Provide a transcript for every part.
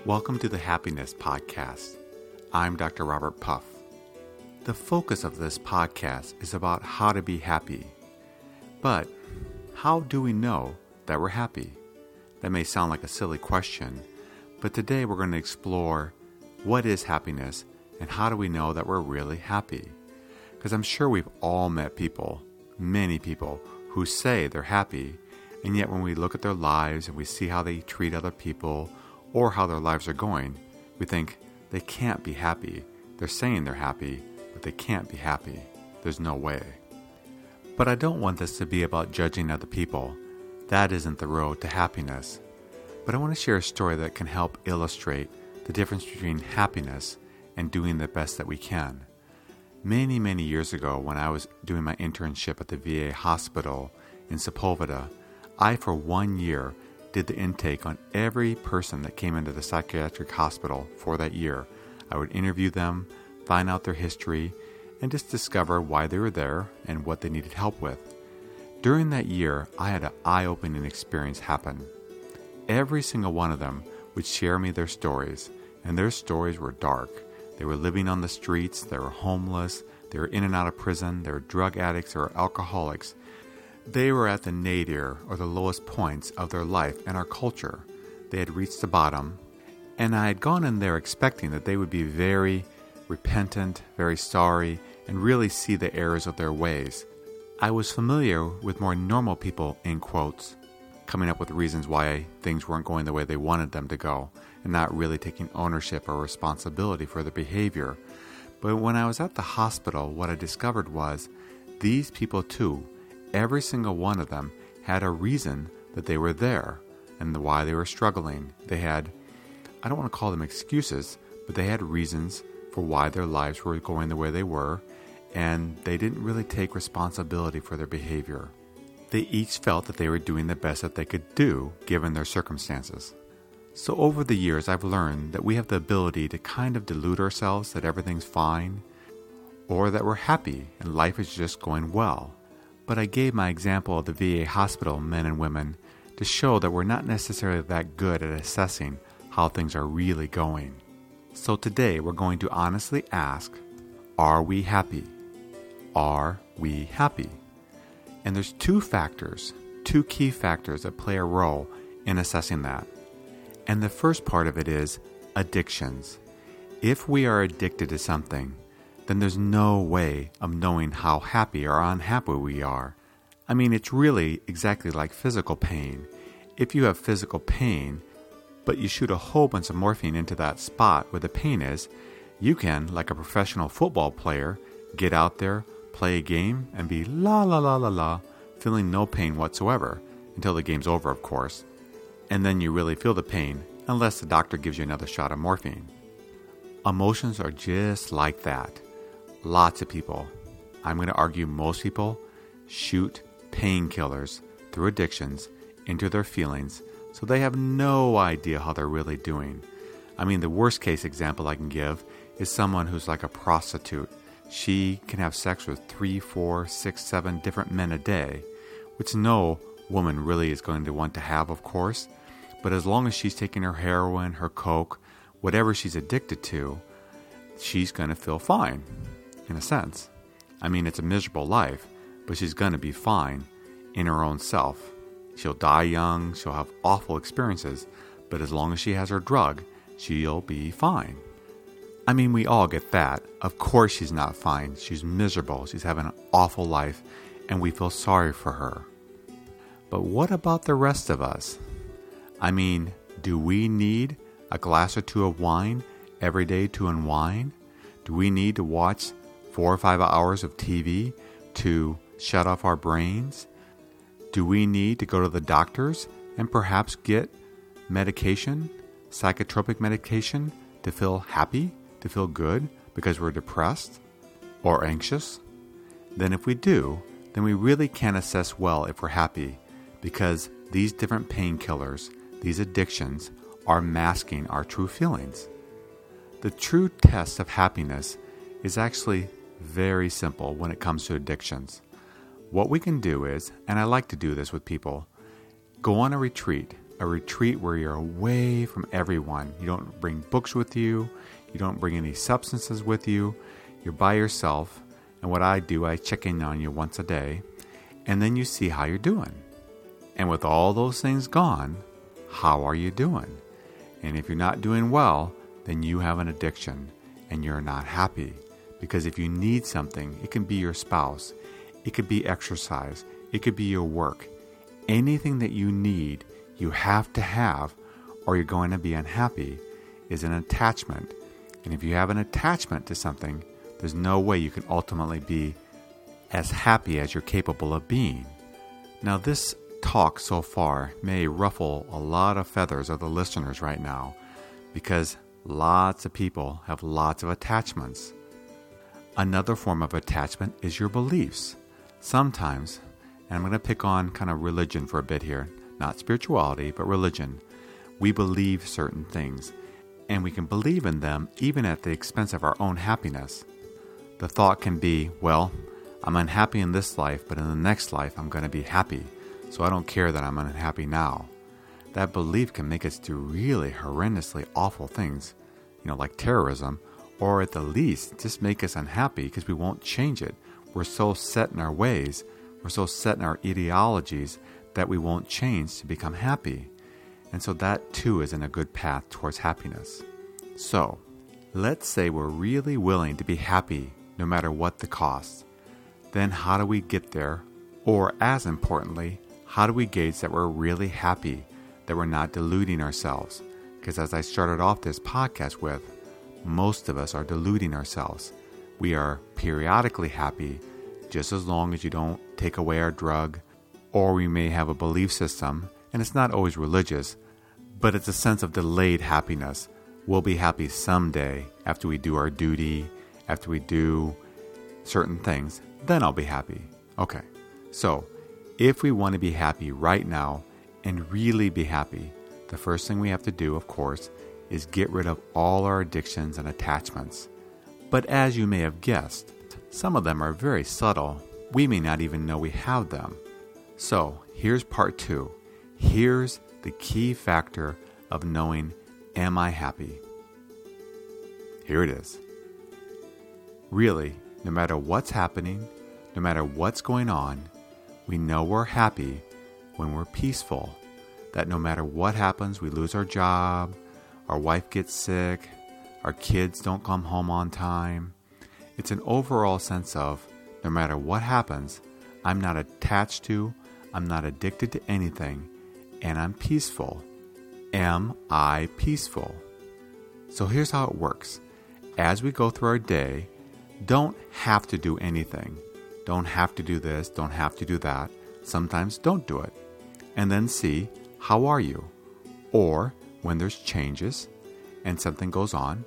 Welcome to the Happiness Podcast. I'm Dr. Robert Puff. The focus of this podcast is about how to be happy. But how do we know that we're happy? That may sound like a silly question, but today we're going to explore what is happiness and how do we know that we're really happy? Because I'm sure we've all met people, many people, who say they're happy, and yet when we look at their lives and we see how they treat other people or how their lives are going, we think they can't be happy. They're saying they're happy, but they can't be happy. There's no way. But I don't want this to be about judging other people. That isn't the road to happiness. But I want to share a story that can help illustrate the difference between happiness and doing the best that we can. Many, many years ago, when I was doing my internship at the VA hospital in Sepulveda, I, for 1 year, did the intake on every person that came into the psychiatric hospital for that year. I would interview them, find out their history, and just discover why they were there and what they needed help with. During that year, I had an eye-opening experience happen. Every single one of them would share me their stories, and their stories were dark. They were living on the streets, they were homeless, they were in and out of prison, they were drug addicts or alcoholics. They were at the nadir or the lowest points of their life and our culture. They had reached the bottom, and I had gone in there expecting that they would be very repentant, very sorry, and really see the errors of their ways. I was familiar with more normal people, in quotes, coming up with reasons why things weren't going the way they wanted them to go, and not really taking ownership or responsibility for their behavior. But when I was at the hospital, what I discovered was these people too, every single one of them had a reason that they were there and why they were struggling. They had, I don't want to call them excuses, but they had reasons for why their lives were going the way they were, and they didn't really take responsibility for their behavior. They each felt that they were doing the best that they could do given their circumstances. So over the years, I've learned that we have the ability to kind of delude ourselves that everything's fine, or that we're happy and life is just going well. But I gave my example of the VA hospital men and women to show that we're not necessarily that good at assessing how things are really going. So today we're going to honestly ask, are we happy? Are we happy? And there's two key factors that play a role in assessing that. And the first part of it is addictions. If we are addicted to something, then there's no way of knowing how happy or unhappy we are. I mean, it's really exactly like physical pain. If you have physical pain, but you shoot a whole bunch of morphine into that spot where the pain is, you can, like a professional football player, get out there, play a game, and be la la la la la, feeling no pain whatsoever, until the game's over, of course. And then you really feel the pain, unless the doctor gives you another shot of morphine. Emotions are just like that. Lots of people, I'm going to argue most people, shoot painkillers through addictions into their feelings, so they have no idea how they're really doing. I mean, the worst case example I can give is someone who's like a prostitute. She can have sex with 3, 4, 6, 7 different men a day, which no woman really is going to want to have, of course. But as long as she's taking her heroin, her coke, whatever she's addicted to, she's going to feel fine, in a sense. I mean, it's a miserable life, but she's going to be fine in her own self. She'll die young, she'll have awful experiences, but as long as she has her drug, she'll be fine. I mean, we all get that. Of course she's not fine. She's miserable. She's having an awful life, and we feel sorry for her. But what about the rest of us? I mean, do we need a glass or two of wine every day to unwind? Do we need to watch 4 or 5 hours of TV to shut off our brains? Do we need to go to the doctors and perhaps get medication, psychotropic medication, to feel happy, to feel good because we're depressed or anxious? Then if we do, then we really can't assess well if we're happy, because these different painkillers, these addictions, are masking our true feelings. The true test of happiness is actually very simple when it comes to addictions. What we can do is, and I like to do this with people, go on a retreat, a retreat where you're away from everyone. You don't bring books with you. You don't bring any substances with you. You're by yourself. And what I do, I check in on you once a day. And then you see how you're doing. And with all those things gone, how are you doing? And if you're not doing well, then you have an addiction and you're not happy. Because if you need something, it can be your spouse. It could be exercise. It could be your work. Anything that you need, you have to have, or you're going to be unhappy, is an attachment. And if you have an attachment to something, there's no way you can ultimately be as happy as you're capable of being. Now, this talk so far may ruffle a lot of feathers of the listeners right now, because lots of people have lots of attachments. Another form of attachment is your beliefs. Sometimes, and I'm going to pick on kind of religion for a bit here, not spirituality, but religion. We believe certain things, and we can believe in them even at the expense of our own happiness. The thought can be, well, I'm unhappy in this life, but in the next life I'm going to be happy, so I don't care that I'm unhappy now. That belief can make us do really horrendously awful things, like terrorism, or at the least just make us unhappy because we won't change it. We're so set in our ways, we're so set in our ideologies that we won't change to become happy. And so that too isn't a good path towards happiness. So, let's say we're really willing to be happy no matter what the cost. Then how do we get there? Or as importantly, how do we gauge that we're really happy, that we're not deluding ourselves? Because as I started off this podcast with, most of us are deluding ourselves. We are periodically happy just as long as you don't take away our drug, or we may have a belief system, and it's not always religious, but it's a sense of delayed happiness. We'll be happy someday after we do our duty, after we do certain things, then I'll be happy. Okay, so if we want to be happy right now and really be happy, the first thing we have to do, of course, is get rid of all our addictions and attachments. But as you may have guessed, some of them are very subtle. We may not even know we have them. So here's part 2. Here's the key factor of knowing, am I happy? Here it is. Really, no matter what's happening, no matter what's going on, we know we're happy when we're peaceful. That no matter what happens, we lose our job, our wife gets sick, our kids don't come home on time. It's an overall sense of, no matter what happens, I'm not attached to, I'm not addicted to anything, and I'm peaceful. Am I peaceful? So here's how it works. As we go through our day, don't have to do anything. Don't have to do this, don't have to do that. Sometimes don't do it. And then see, how are you? Or when there's changes and something goes on,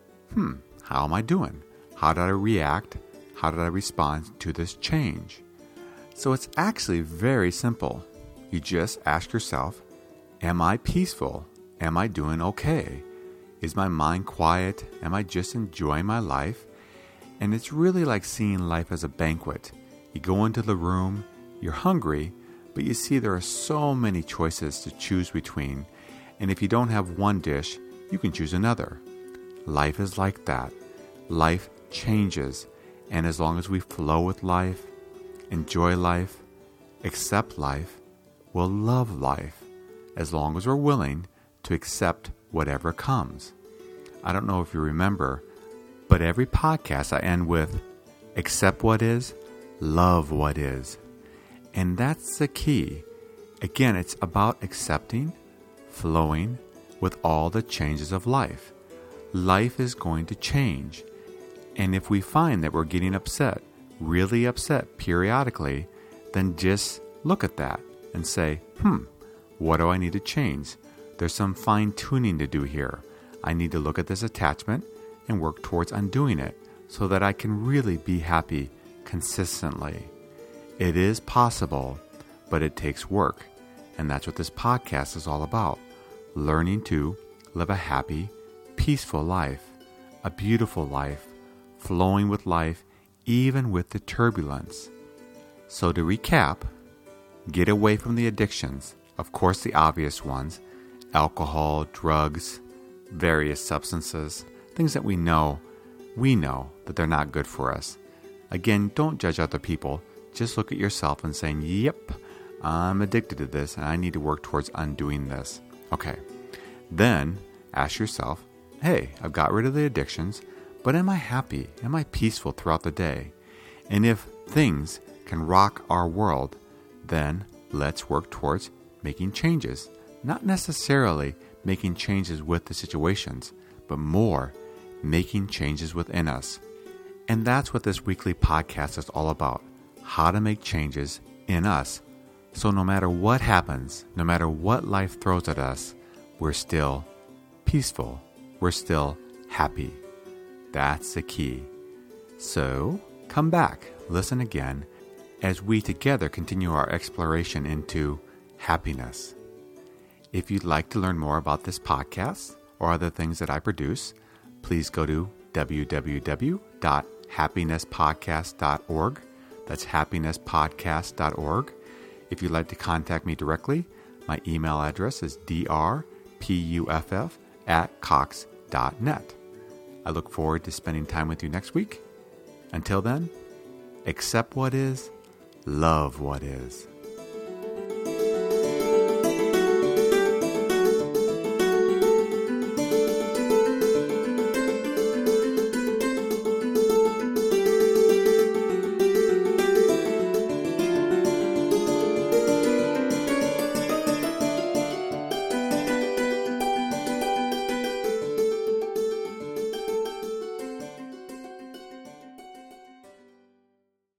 how am I doing? How did I react? How did I respond to this change? So it's actually very simple. You just ask yourself, am I peaceful? Am I doing okay? Is my mind quiet? Am I just enjoying my life? And it's really like seeing life as a banquet. You go into the room, you're hungry, but you see there are so many choices to choose between. And if you don't have one dish, you can choose another. Life is like that. Life changes. And as long as we flow with life, enjoy life, accept life, we'll love life. As long as we're willing to accept whatever comes. I don't know if you remember, but every podcast I end with, accept what is, love what is. And that's the key. Again, it's about accepting, flowing with all the changes of life. Life is going to change. And if we find that we're getting upset, really upset periodically, then just look at that and say, what do I need to change? There's some fine-tuning to do here. I need to look at this attachment and work towards undoing it so that I can really be happy consistently. It is possible, but it takes work. And that's what this podcast is all about. Learning to live a happy, peaceful life, a beautiful life, flowing with life, even with the turbulence. So to recap, get away from the addictions, Of course, the obvious ones: alcohol, drugs, various substances, things that we know that they're not good for us. Again, don't judge other people. Just look at yourself and saying, yep, I'm addicted to this and I need to work towards undoing this. Okay. Then ask yourself, hey, I've got rid of the addictions, but am I happy? Am I peaceful throughout the day? And if things can rock our world, then let's work towards making changes. Not necessarily making changes with the situations, but more making changes within us. And that's what this weekly podcast is all about. How to make changes in us. So no matter what happens, no matter what life throws at us, we're still peaceful. We're still happy. That's the key. So come back, listen again, as we together continue our exploration into happiness. If you'd like to learn more about this podcast or other things that I produce, please go to www.happinesspodcast.org. That's happinesspodcast.org. If you'd like to contact me directly, my email address is drpuff@cox.net. I look forward to spending time with you next week. Until then, accept what is, love what is.